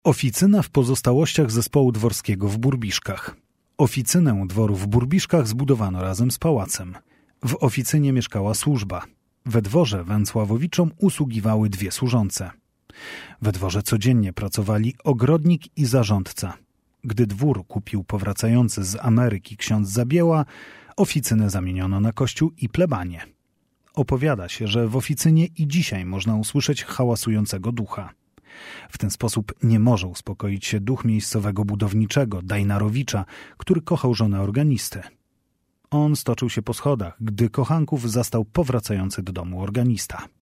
Oficyna w pozostałościach zespołu dworskiego w Burbiszkach. Oficynę dworu w Burbiszkach zbudowano razem z pałacem. W oficynie mieszkała służba. We dworze Węcławowiczom usługiwały dwie służące. We dworze codziennie pracowali ogrodnik i zarządca. Gdy dwór kupił powracający z Ameryki ksiądz Zabieła, oficynę zamieniono na kościół i plebanię. Opowiada się, że w oficynie i dzisiaj można usłyszeć hałasującego ducha. W ten sposób nie może uspokoić się duch miejscowego budowniczego, Dajnarowicza, który kochał żonę organisty. On stoczył się po schodach, gdy kochanków zastał powracający do domu organista.